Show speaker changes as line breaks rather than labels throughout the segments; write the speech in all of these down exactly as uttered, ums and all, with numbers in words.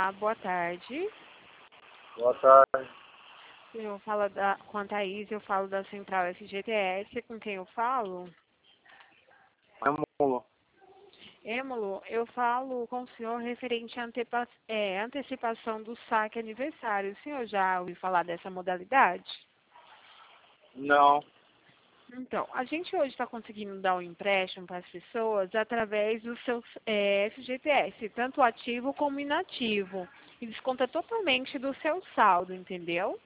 Olá, boa tarde.
Boa tarde.
Eu falo da, com a Thaís, eu falo da Central F G T S, com quem eu falo?
Êmulo.
Êmulo, eu falo com o senhor referente à antepa, é, antecipação do saque aniversário. O senhor já ouviu falar dessa modalidade?
Não.
Então, a gente hoje está conseguindo dar um empréstimo para as pessoas através do seu é, F G T S, tanto ativo como inativo. E desconta totalmente do seu saldo, entendeu?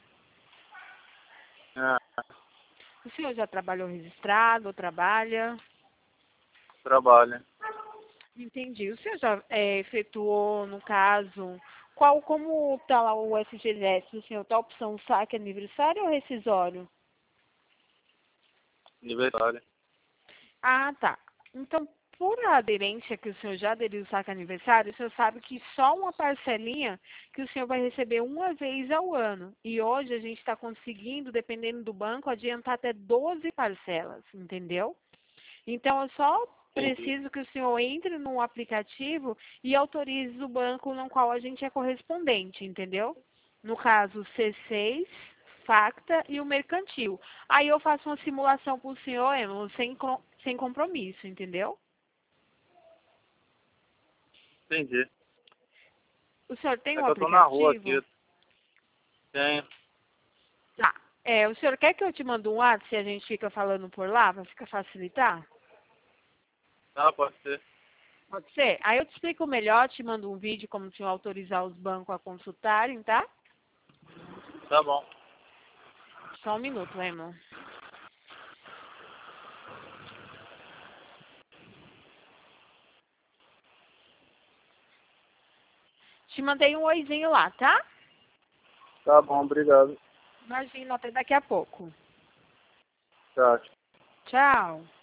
É,
O senhor já trabalhou registrado ou trabalha?
trabalho.
Entendi. O senhor já é, efetuou, no caso, qual, como está lá o F G T S? O senhor está opção saque aniversário ou rescisório?
Aniversário.
Ah, tá. Então, por aderência que o senhor já aderiu ao saque aniversário, o senhor sabe que só uma parcelinha que o senhor vai receber uma vez ao ano. E hoje a gente está conseguindo, dependendo do banco, adiantar até doze parcelas, entendeu? Então, eu só
Entendi.
preciso que o senhor entre no aplicativo e autorize o banco no qual a gente é correspondente, entendeu? No caso, o C seis, Facta e o Mercantil. Aí eu faço uma simulação para o senhor, Emily, sem, com- sem compromisso, entendeu?
Entendi.
O senhor tem
É
um
que eu tô na rua
aplicativo?
aqui. Tenho.
Tá. É, o senhor quer que eu te mande um WhatsApp se a gente fica falando por lá, para ficar facilitar?
Ah, pode ser.
Pode ser? Aí eu te explico melhor, te mando um vídeo como o senhor autorizar os bancos a consultarem, tá?
Tá bom.
Só um minuto, Emma. Te mandei um oizinho lá, tá?
Tá bom, obrigado.
Imagina, até daqui a pouco.
Tchau.
Tchau.